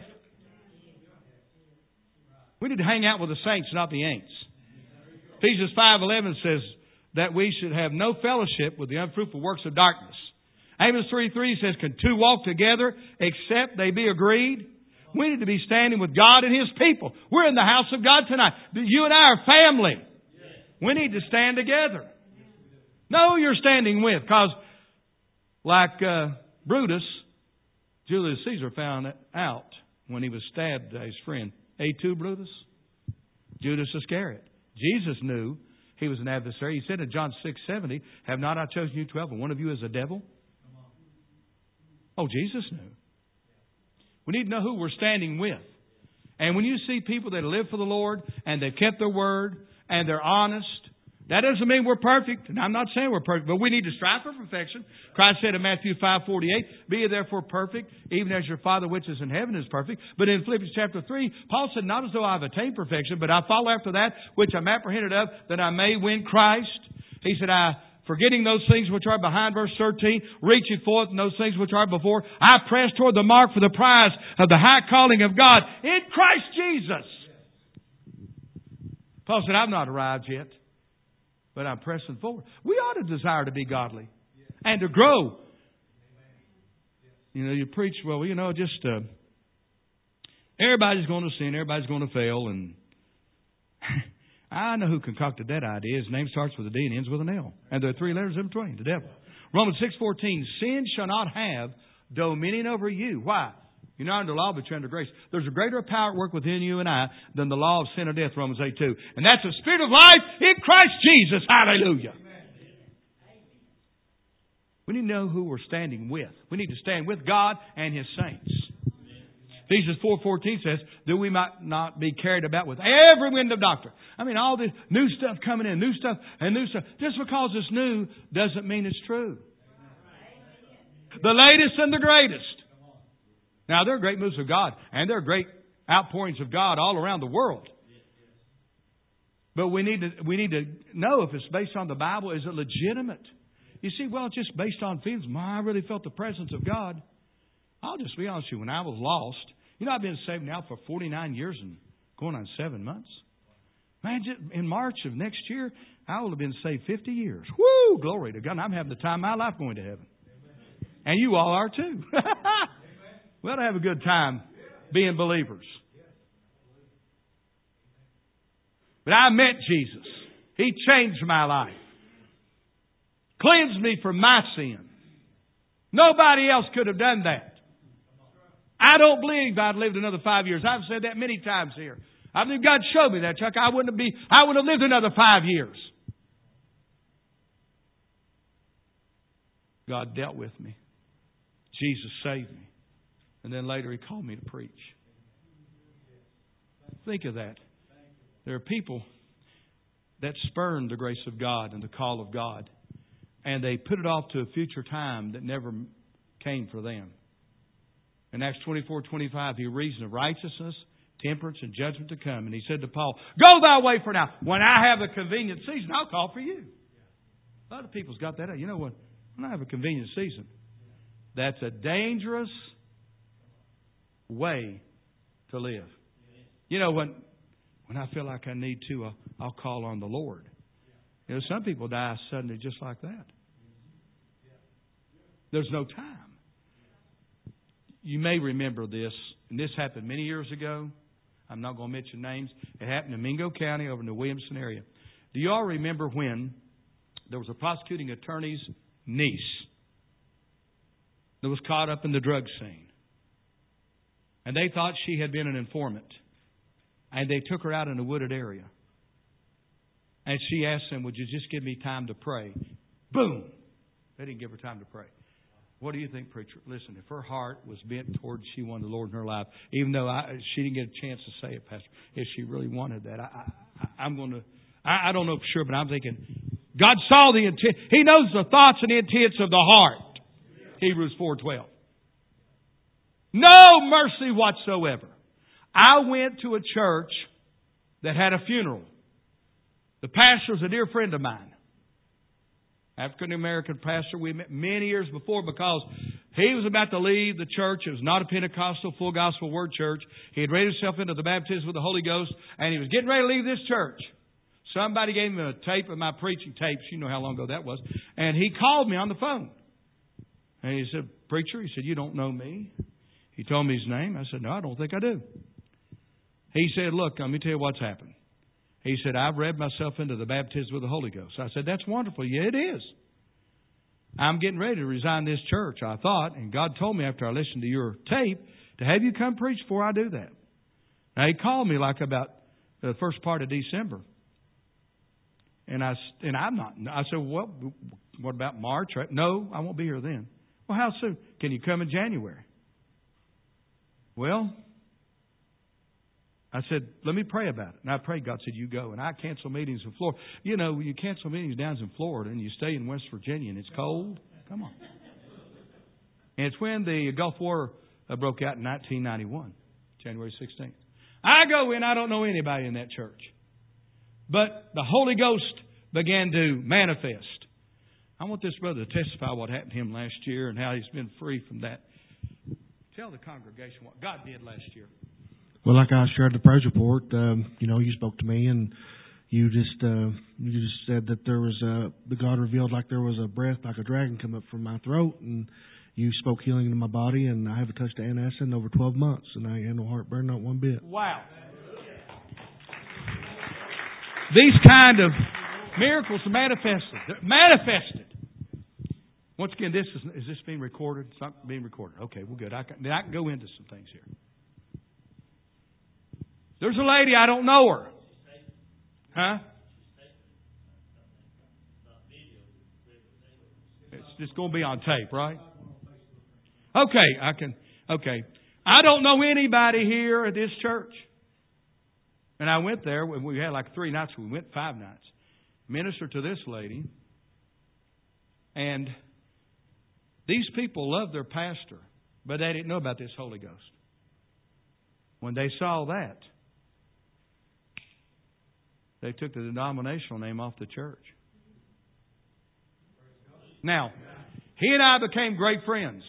We need to hang out with the saints, not the ain'ts. Ephesians five eleven says that we should have no fellowship with the unfruitful works of darkness. Amos three three says, can two walk together except they be agreed? We need to be standing with God and His people. We're in the house of God tonight. You and I are family. We need to stand together. Know who you're standing with, because like uh, Brutus, Julius Caesar found out when he was stabbed by his friend. Et tu, Brutus? Judas Iscariot. Jesus knew he was an adversary. He said in John six seventy, have not I chosen you twelve, and one of you is a devil? Oh, Jesus knew. We need to know who we're standing with. And when you see people that live for the Lord and they've kept their word and they're honest, that doesn't mean we're perfect. And I'm not saying we're perfect, but we need to strive for perfection. Christ said in Matthew five forty-eight, be ye therefore perfect, even as your Father which is in heaven is perfect. But in Philippians chapter three, Paul said, not as though I've attained perfection, but I follow after that which I'm apprehended of, that I may win Christ. He said, I, forgetting those things which are behind, verse thirteen, reaching forth in those things which are before, I press toward the mark for the prize of the high calling of God in Christ Jesus. Paul said, I've not arrived yet, but I'm pressing forward. We ought to desire to be godly and to grow. You know, you preach, well, you know, just uh, everybody's going to sin, everybody's going to fail, and I know who concocted that idea. His name starts with a D and ends with an L. And there are three letters in between, the devil. Romans six fourteen, sin shall not have dominion over you. Why? You're not under law, but you're under grace. There's a greater power at work within you and I than the law of sin or death, Romans eight two. And that's the Spirit of life in Christ Jesus. Hallelujah. We need to know who we're standing with. We need to stand with God and His saints. Ephesians four fourteen says, that we might not be carried about with every wind of doctrine. I mean, all this new stuff coming in, new stuff and new stuff. Just because it's new doesn't mean it's true. The latest and the greatest. Now, there are great moves of God, and there are great outpourings of God all around the world. But we need to we need to know if it's based on the Bible. Is it legitimate? You see, well, it's just based on feelings. Man, I really felt the presence of God. I'll just be honest with you. When I was lost, you know, I've been saved now for forty-nine years and going on seven months. Man, in March of next year, I will have been saved fifty years. Woo! Glory to God. And I'm having the time of my life going to heaven. And you all are too. We ought to have a good time being believers. But I met Jesus. He changed my life. Cleansed me from my sin. Nobody else could have done that. I don't believe I'd lived another five years. I've said that many times here. I believe God showed me that, Chuck. I wouldn't be, I wouldn't have lived another five years. God dealt with me. Jesus saved me. And then later He called me to preach. Think of that. There are people that spurn the grace of God and the call of God. And they put it off to a future time that never came for them. In Acts twenty-four twenty-five, He reasoned of righteousness, temperance, and judgment to come. And He said to Paul, go thy way for now. When I have a convenient season, I'll call for you. A lot of people's got that. You know what? When I have a convenient season, that's a dangerous way to live. You know, when when I feel like I need to, I'll, I'll call on the Lord. You know, some people die suddenly just like that. There's no time. You may remember this, and this happened many years ago. I'm not going to mention names. It happened in Mingo County over in the Williamson area. Do you all remember when there was a prosecuting attorney's niece that was caught up in the drug scene? And they thought she had been an informant. And they took her out in a wooded area. And she asked them, would you just give me time to pray? Boom! They didn't give her time to pray. What do you think, preacher? Listen, if her heart was bent towards she wanted the Lord in her life, even though I, she didn't get a chance to say it, Pastor, if she really wanted that, I, I, I'm going to, I, I don't know for sure, but I'm thinking, God saw the intent. He knows the thoughts and intents of the heart. Hebrews four twelve. No mercy whatsoever. I went to a church that had a funeral. The pastor was a dear friend of mine. African-American pastor. We met many years before because he was about to leave the church. It was not a Pentecostal, full gospel word church. He had raised himself into the baptism with the Holy Ghost, and he was getting ready to leave this church. Somebody gave him a tape of my preaching tapes. You know how long ago that was. And he called me on the phone. And he said, preacher, he said, you don't know me. He told me his name. I said, no, I don't think I do. He said, look, let me tell you what's happened. He said, I've read myself into the baptism with the Holy Ghost. I said, that's wonderful. Yeah, it is. I'm getting ready to resign this church, I thought, and God told me after I listened to your tape to have you come preach before I do that. Now, he called me like about the first part of December. And, I, and I'm not. I said, well, what about March? No, I won't be here then. Well, how soon? Can you come in January? Well, I said, let me pray about it. And I prayed. God said, you go. And I cancel meetings in Florida. You know, you cancel meetings down in Florida and you stay in West Virginia and it's cold. Come on. And it's when the Gulf War broke out in nineteen ninety-one, January sixteenth. I go in. I don't know anybody in that church. But the Holy Ghost began to manifest. I want this brother to testify what happened to him last year and how he's been free from that. Tell the congregation what God did last year. Well, like I shared the praise report, um, you know, you spoke to me and you just uh, you just said that there was a, the God revealed like there was a breath like a dragon come up from my throat, and you spoke healing into my body, and I haven't touched the antacid in over twelve months, and I had no heartburn, not one bit. Wow. These kind of miracles are manifested. They're manifested. Once again, this is is this being recorded? It's not being recorded. Okay, well, good. I can, I can go into some things here. There's a lady, I don't know her. Huh? It's just going to be on tape, right? Okay, I can. Okay. I don't know anybody here at this church. And I went there. We had like three nights. We went five nights. Ministered to this lady. And these people loved their pastor. But they didn't know about this Holy Ghost. When they saw that, they took the denominational name off the church. Now, he and I became great friends.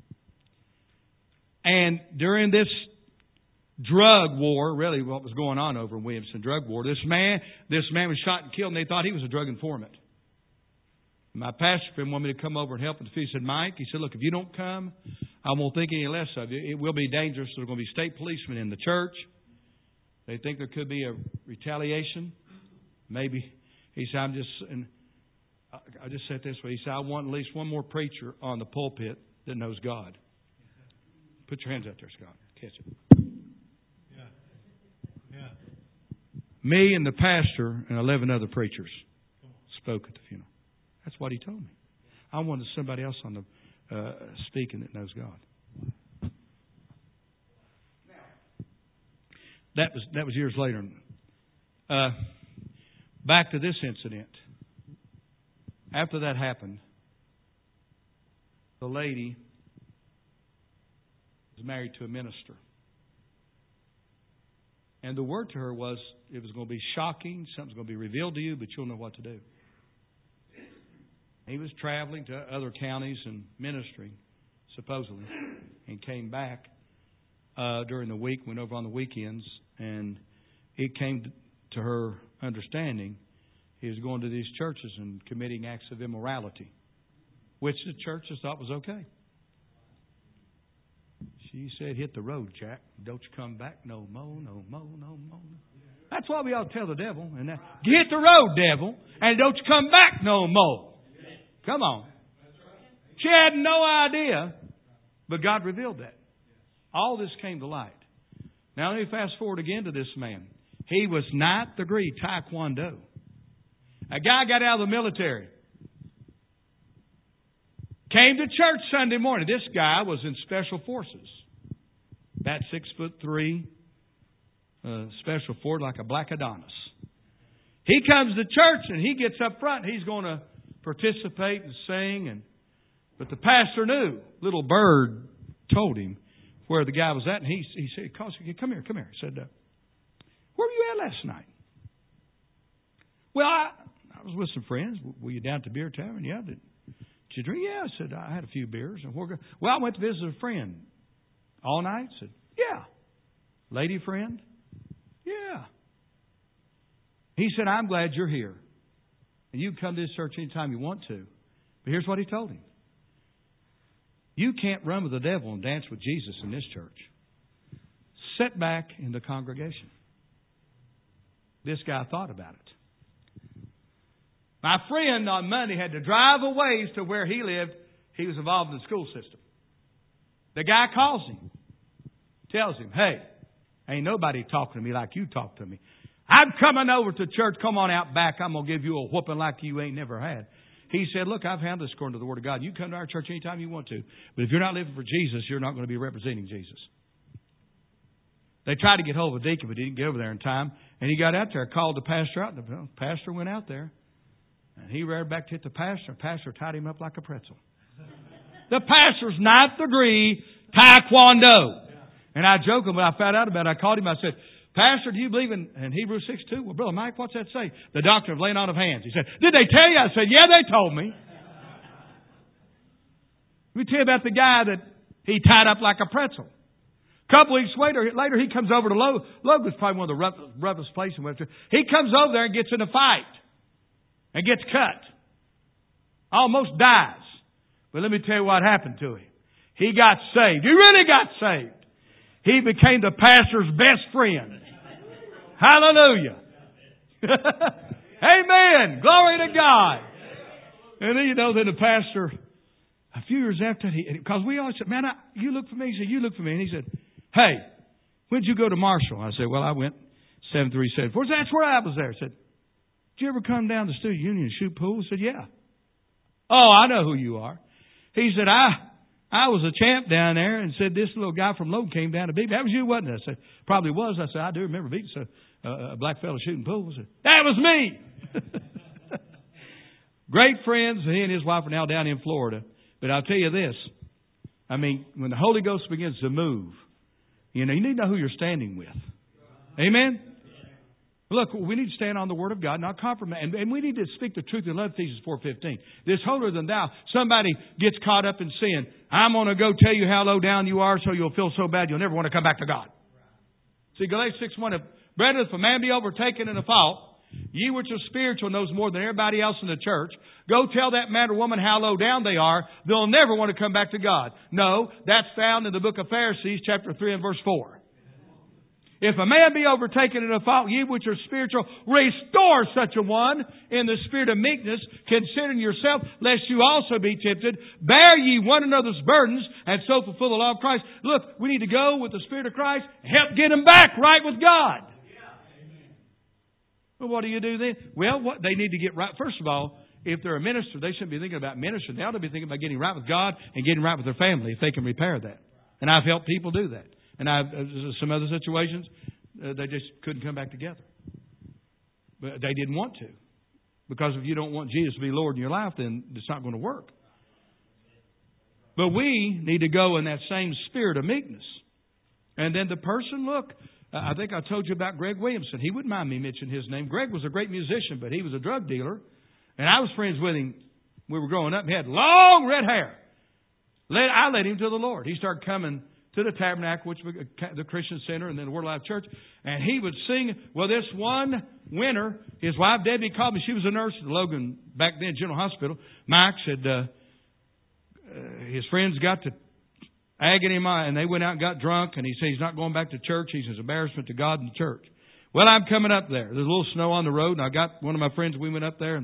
And during this drug war, really what was going on over in Williamson, drug war, this man, this man was shot and killed, and they thought he was a drug informant. My pastor friend wanted me to come over and help him. He said, Mike, he said, look, if you don't come, I won't think any less of you. It will be dangerous. There's going to be state policemen in the church. They think there could be a retaliation. Maybe. He said, I'm just, and I just said this way. He said, I want at least one more preacher on the pulpit that knows God. Put your hands out there, Scott. Catch it. Yeah. Yeah. Me and the pastor and eleven other preachers spoke at the funeral. That's what he told me. I wanted somebody else on the uh, speaking that knows God. That was that was years later. Uh, back to this incident. After that happened, the lady was married to a minister. And the word to her was, it was going to be shocking, something's going to be revealed to you, but you'll know what to do. He was traveling to other counties and ministering, supposedly, and came back uh, during the week, went over on the weekends, and it came to her understanding he was going to these churches and committing acts of immorality, which the churches thought was okay. She said, hit the road, Jack. Don't you come back no more, no more, no more. That's what we ought to tell the devil. And that, get the road, devil, and don't you come back no more. Come on. She had no idea, but God revealed that. All this came to light. Now let me fast forward again to this man. He was ninth degree Taekwondo. A guy got out of the military. Came to church Sunday morning. This guy was in special forces. About six foot three. Uh, special force like a black Adonis. He comes to church and he gets up front. He's going to participate and sing. And but the pastor knew. Little bird told him where the guy was at. And he, he said, come here, come here. He said, uh, where were you at last night? Well, I, I was with some friends. Were you down at the beer tavern? Yeah. Did, did you drink? Yeah. I said, I had a few beers. And we're well, I went to visit a friend. All night? I said, yeah. Lady friend? Yeah. He said, I'm glad you're here. And you can come to this church anytime you want to. But here's what he told him. You can't run with the devil and dance with Jesus in this church. Sit back in the congregation. This guy thought about it. My friend on Monday had to drive a ways to where he lived. He was involved in the school system. The guy calls him. Tells him, hey, ain't nobody talking to me like you talk to me. I'm coming over to church. Come on out back. I'm going to give you a whooping like you ain't never had. He said, look, I've handled this according to the Word of God. You come to our church anytime you want to. But if you're not living for Jesus, you're not going to be representing Jesus. They tried to get hold of a deacon, but he didn't get over there in time. And he got out there, called the pastor out. The pastor went out there. And he ran back to hit the pastor. The pastor tied him up like a pretzel. The pastor's ninth degree Taekwondo. And I joked him when I found out about it. I called him. I said, Pastor, do you believe in, in Hebrews six two? Well, Brother Mike, what's that say? The doctrine of laying on of hands. He said, did they tell you? I said, yeah, they told me. Let me tell you about the guy that he tied up like a pretzel. A couple weeks later, later he comes over to Logan. Logan's probably one of the roughest, roughest places in Webster. He comes over there and gets in a fight. And gets cut. Almost dies. But let me tell you what happened to him. He got saved. He really got saved. He became the pastor's best friend. Hallelujah. Amen. Glory to God. And then, you know, then the pastor, a few years after, he, because we always said, man, I, you look for me. He said, you look for me. And he said, hey, when did you go to Marshall? I said, well, I went seven three seven four. That's where I was there. I said, did you ever come down to Student Union and shoot pool? I said, yeah. Oh, I know who you are. He said, I I was a champ down there and said, this little guy from Logan came down to beat me. That was you, wasn't it? I said, probably was. I said, I do remember beating a, a black fellow shooting pool. I said, that was me. Great friends. He and his wife are now down in Florida. But I'll tell you this. I mean, when the Holy Ghost begins to move, you know, you need to know who you're standing with. Amen? Look, we need to stand on the Word of God, not compromise. And, and we need to speak the truth in love, Ephesians four fifteen. This holier than thou. Somebody gets caught up in sin. I'm going to go tell you how low down you are so you'll feel so bad you'll never want to come back to God. See, Galatians six one, brethren, if a man be overtaken in a fault, ye which are spiritual knows more than everybody else in the church. Go tell that man or woman how low down they are. They'll never want to come back to God. No, that's found in the book of Pharisees, chapter three and verse four. If a man be overtaken in a fault, ye which are spiritual, restore such a one in the spirit of meekness, considering yourself, lest you also be tempted. Bear ye one another's burdens, and so fulfill the law of Christ. Look, we need to go with the Spirit of Christ, help get them back right with God. Well, what do you do then? Well, what they need to get right. First of all, if they're a minister, they shouldn't be thinking about ministry. They ought to be thinking about getting right with God and getting right with their family if they can repair that. And I've helped people do that. And I've uh, some other situations, uh, they just couldn't come back together. But they didn't want to. Because if you don't want Jesus to be Lord in your life, then it's not going to work. But we need to go in that same spirit of meekness. And then the person, look, I think I told you about Greg Williamson. He wouldn't mind me mentioning his name. Greg was a great musician, but he was a drug dealer. And I was friends with him. We were growing up. He had long red hair. I led him to the Lord. He started coming to the Tabernacle, which was the Christian Center, and then the Word Life Church. And he would sing. Well, this one winter, his wife, Debbie, called me. She was a nurse at Logan back then, General Hospital. Mike said uh, uh, his friends got to agging him on, and they went out and got drunk, and he said he's not going back to church. He's an embarrassment to God and the church. Well, I'm coming up there. There's a little snow on the road, and I got one of my friends. We went up there, and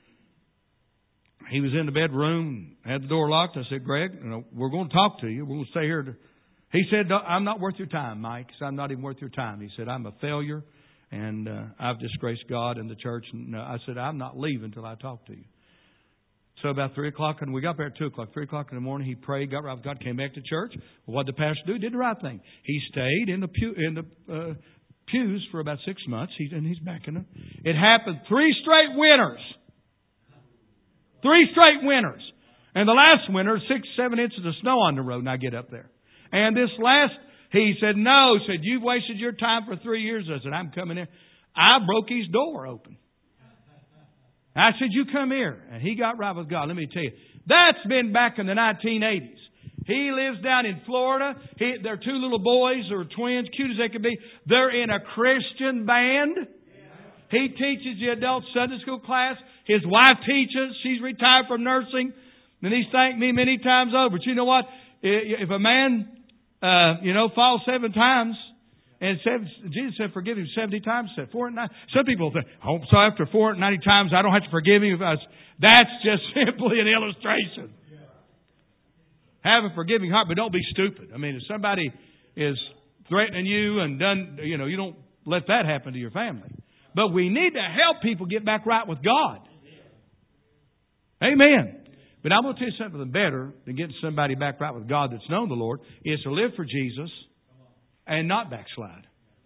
he was in the bedroom, had the door locked. I said, Greg, you know, we're going to talk to you. We're going to stay here. To... He said, I'm not worth your time, Mike. He said, I'm not even worth your time. He said, I'm a failure, and uh, I've disgraced God and the church. And uh, I said, I'm not leaving until I talk to you. So about three o'clock, and we got there at two o'clock. Three o'clock in the morning, he prayed, got right with God, came back to church. Well, what did the pastor do? Did the right thing. He stayed in the pew, in the uh, pews for about six months, he's, and he's back in them. It happened three straight winters. Three straight winters. And the last winter, six, seven inches of snow on the road, and I get up there. And this last, he said, no, he said, you've wasted your time for three years. I said, I'm coming in. I broke his door open. I said, you come here. And he got right with God. Let me tell you, that's been back in the nineteen eighties. He lives down in Florida. He, they're two little boys, or twins, cute as they can be. They're in a Christian band. He teaches the adult Sunday school class. His wife teaches. She's retired from nursing. And he's thanked me many times over. But you know what? If a man, uh, you know, falls seven times, and seven, Jesus said, forgive him seventy times. Said four and nine. Some people think, oh, so after four and ninety times, I don't have to forgive him. If I was, that's just simply an illustration. Have a forgiving heart, but don't be stupid. I mean, if somebody is threatening you and done, you know, you don't let that happen to your family. But we need to help people get back right with God. Amen. But I'm going to tell you something better than getting somebody back right with God that's known the Lord is to live for Jesus and not backslide.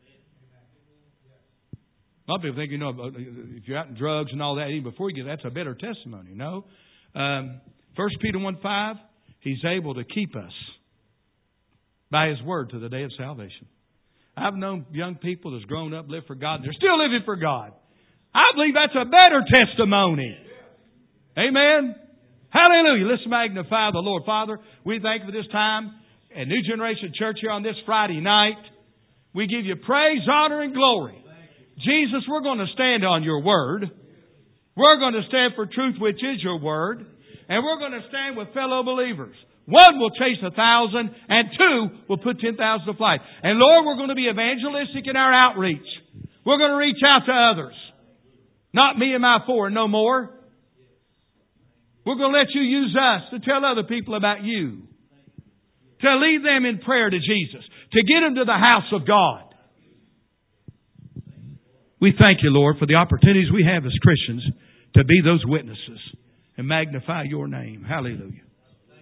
A lot of people think, you know, if you're out in drugs and all that, even before you get, that's a better testimony. No. Um, First Peter one five, He's able to keep us by His Word to the day of salvation. I've known young people that's grown up, lived for God, and they're still living for God. I believe that's a better testimony. Amen. Hallelujah. Let's magnify the Lord. Father, we thank you for this time at New Generation Church here on this Friday night. We give you praise, honor, and glory. Jesus, we're going to stand on your word. We're going to stand for truth, which is your word. And we're going to stand with fellow believers. One will chase a thousand, and two will put ten thousand to flight. And Lord, we're going to be evangelistic in our outreach. We're going to reach out to others. Not me and my four, no more. We're going to let you use us to tell other people about you. To lead them in prayer to Jesus. To get them to the house of God. We thank you, Lord, for the opportunities we have as Christians to be those witnesses and magnify your name. Hallelujah.